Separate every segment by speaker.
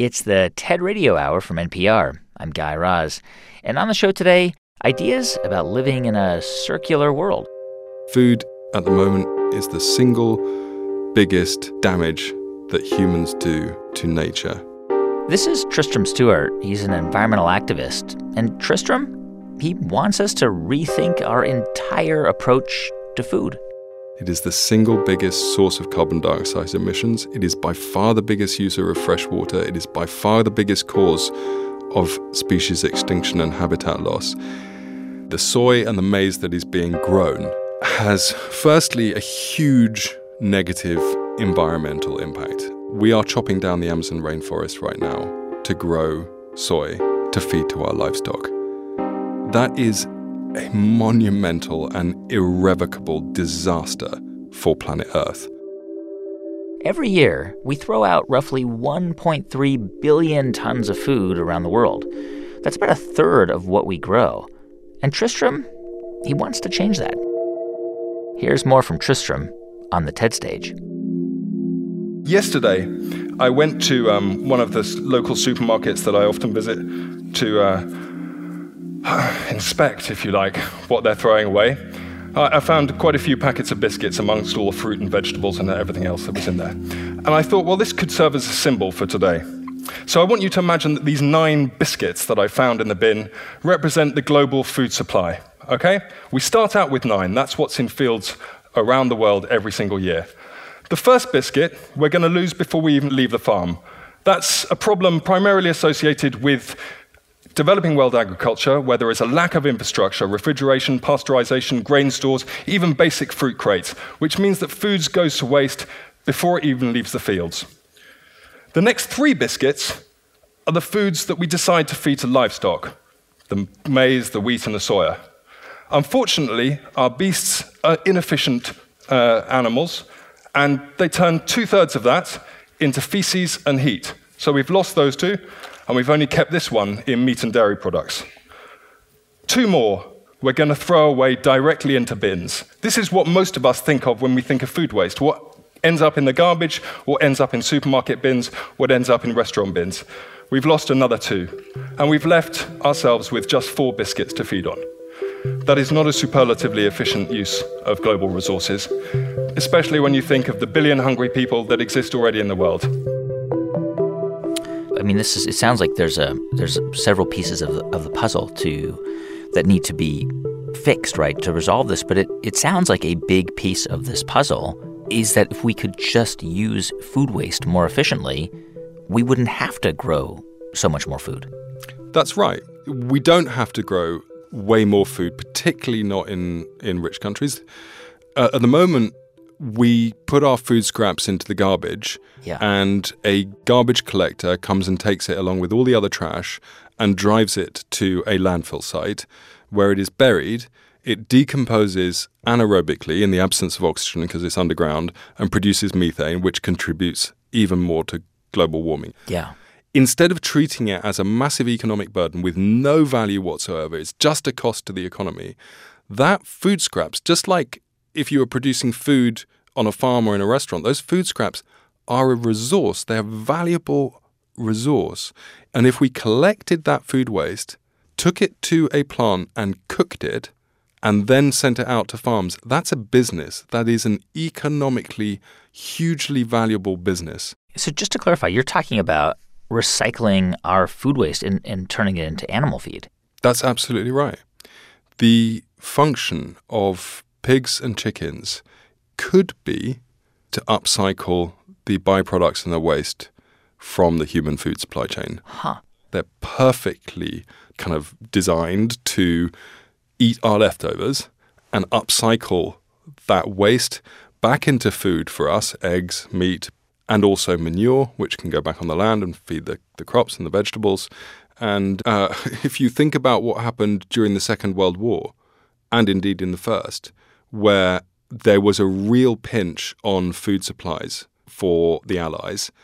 Speaker 1: It's the TED Radio Hour from NPR. I'm Guy Raz. And on the show today, ideas about living in a circular world.
Speaker 2: Food at the moment is the single biggest damage that humans do to nature.
Speaker 1: This is Tristram Stewart. He's an environmental activist. And Tristram, he wants us to rethink our entire approach to food.
Speaker 2: It is the single biggest source of carbon dioxide emissions. It is by far the biggest user of fresh water. It is by far the biggest cause of species extinction and habitat loss. The soy and the maize that is being grown has, firstly, a huge negative environmental impact. We are chopping down the Amazon rainforest right now to grow soy to feed to our livestock. That is a monumental and irrevocable disaster for planet Earth.
Speaker 1: Every year, we throw out roughly 1.3 billion tons of food around the world. That's about a third of what we grow. And Tristram, he wants to change that. Here's more from Tristram on the TED stage.
Speaker 2: Yesterday, I went to one of the local supermarkets that I often visit to inspect, if you like, what they're throwing away. I found quite a few packets of biscuits amongst all the fruit and vegetables and everything else that was in there. And I thought, well, this could serve as a symbol for today. So I want you to imagine that these 9 biscuits that I found in the bin represent the global food supply, okay? We start out with 9. That's what's in fields around the world every single year. The first biscuit we're going to lose before we even leave the farm. That's a problem primarily associated with developing world agriculture, where there is a lack of infrastructure, refrigeration, pasteurization, grain stores, even basic fruit crates, which means that food goes to waste before it even leaves the fields. The next 3 biscuits are the foods that we decide to feed to livestock, the maize, the wheat, and the soya. Unfortunately, our beasts are inefficient animals, and they turn 2/3 of that into feces and heat. So we've lost those 2, and we've only kept this one in meat and dairy products. 2 more we're going to throw away directly into bins. This is what most of us think of when we think of food waste. What ends up in the garbage, what ends up in supermarket bins, what ends up in restaurant bins. We've lost another 2, and we've left ourselves with just 4 biscuits to feed on. That is not a superlatively efficient use of global resources, especially when you think of the billion hungry people that exist already in the world.
Speaker 1: I mean, it sounds like there's several pieces of the puzzle that need to be fixed, right, to resolve this. But it sounds like a big piece of this puzzle is that if we could just use food waste more efficiently, we wouldn't have to grow so much more food.
Speaker 2: That's right. We don't have to grow way more food, particularly not in rich countries. At the moment, we put our food scraps into the garbage, and a garbage collector comes and takes it along with all the other trash and drives it to a landfill site where it is buried. It decomposes anaerobically in the absence of oxygen because it's underground and produces methane, which contributes even more to global warming.
Speaker 1: Yeah.
Speaker 2: Instead of treating it as a massive economic burden with no value whatsoever, it's just a cost to the economy, that food scraps, just like if you were producing food on a farm or in a restaurant, those food scraps are a resource. They're a valuable resource. And if we collected that food waste, took it to a plant and cooked it, and then sent it out to farms, that's a business. That is an economically hugely valuable business.
Speaker 1: So just to clarify, you're talking about recycling our food waste and turning it into animal feed.
Speaker 2: That's absolutely right. The function of pigs and chickens could be to upcycle the byproducts and the waste from the human food supply chain. They're perfectly kind of designed to eat our leftovers and upcycle that waste back into food for us, eggs, meat, and also manure, which can go back on the land and feed the crops and the vegetables. And if you think about what happened during the Second World War, and indeed in the First, where there was a real pinch on food supplies for the Allies,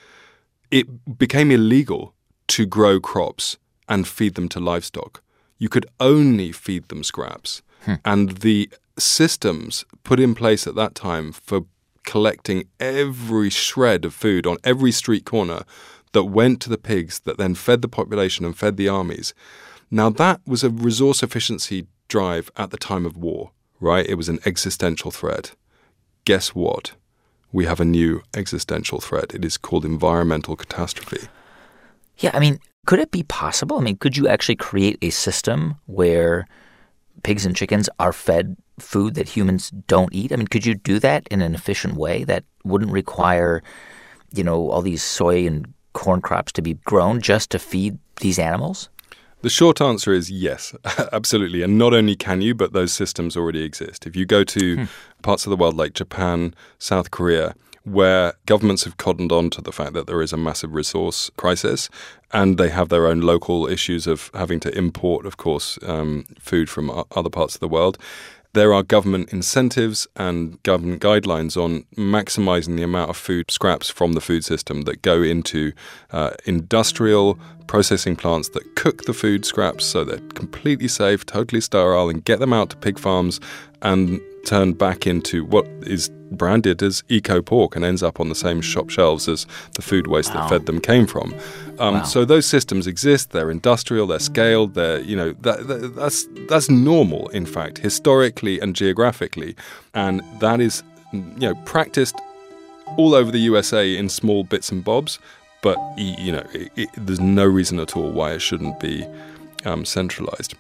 Speaker 2: it became illegal to grow crops and feed them to livestock. You could only feed them scraps. And the systems put in place at that time for collecting every shred of food on every street corner,
Speaker 3: that went to the pigs that then fed the population and fed the armies. Now, that was a resource efficiency drive at the time of war, right? It was an existential threat. Guess what? We have a new existential threat. It is called environmental catastrophe.
Speaker 1: Yeah, I mean, could it be possible? I mean, could you actually create a system where pigs and chickens are fed food that humans don't eat? I mean, could you do that in an efficient way that wouldn't require, all these soy and corn crops to be grown just to feed these animals?
Speaker 3: The short answer is yes, absolutely. And not only can you, but those systems already exist. If you go to parts of the world like Japan, South Korea, where governments have cottoned on to the fact that there is a massive resource crisis, and they have their own local issues of having to import, of course, food from other parts of the world, there are government incentives and government guidelines on maximizing the amount of food scraps from the food system that go into industrial processing plants that cook the food scraps so they're completely safe, totally sterile, and get them out to pig farms and turned back into what is branded as eco-pork and ends up on the same shop shelves as the food waste that fed them came from. So those systems exist. They're industrial. They're scaled. They're that's normal, in fact, historically and geographically, and that is practiced all over the USA in small bits and bobs. But there's no reason at all why it shouldn't be centralized.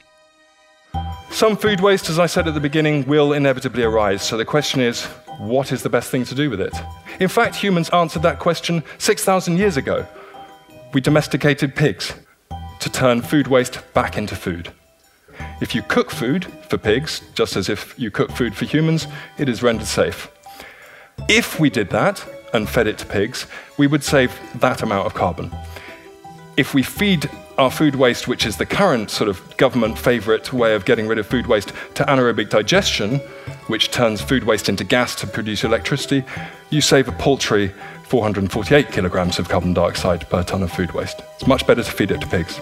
Speaker 2: Some food waste, as I said at the beginning, will inevitably arise. So the question is, what is the best thing to do with it? In fact, humans answered that question 6,000 years ago. We domesticated pigs to turn food waste back into food. If you cook food for pigs, just as if you cook food for humans, it is rendered safe. If we did that and fed it to pigs, we would save that amount of carbon. If we feed our food waste, which is the current sort of government favorite way of getting rid of food waste, to anaerobic digestion, which turns food waste into gas to produce electricity, you save a paltry 448 kilograms of carbon dioxide per ton of food waste. It's much better to feed it to pigs.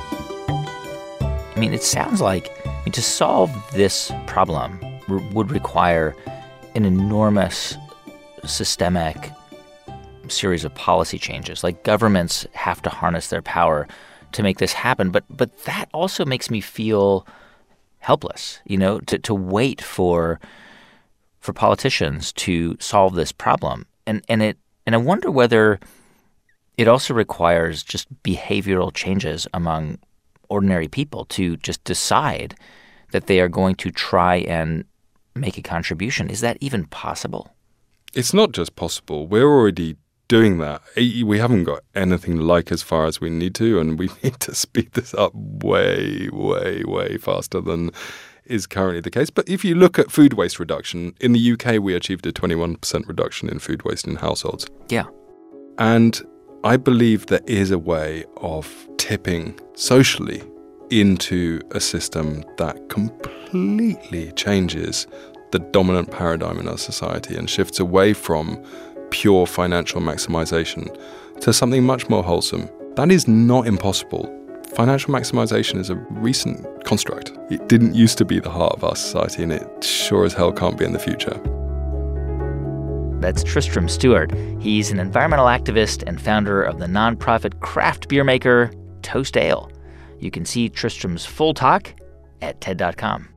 Speaker 1: I mean, it sounds like to solve this problem would require an enormous systemic series of policy changes. Like, governments have to harness their power to make this happen. But that also makes me feel helpless, to wait for politicians to solve this problem. And I wonder whether it also requires just behavioral changes among ordinary people to just decide that they are going to try and make a contribution. Is that even possible?
Speaker 3: It's not just possible. We're already doing that. We haven't got anything like as far as we need to, and we need to speed this up way, way, way faster than is currently the case. But if you look at food waste reduction, in the UK we achieved a 21% reduction in food waste in households.
Speaker 1: Yeah.
Speaker 3: And I believe there is a way of tipping socially into a system that completely changes the dominant paradigm in our society and shifts away from pure financial maximization to something much more wholesome. That is not impossible. Financial maximization is a recent construct. It didn't used to be the heart of our society, and it sure as hell can't be in the future.
Speaker 1: That's Tristram Stewart. He's an environmental activist and founder of the nonprofit craft beer maker Toast Ale. You can see Tristram's full talk at TED.com.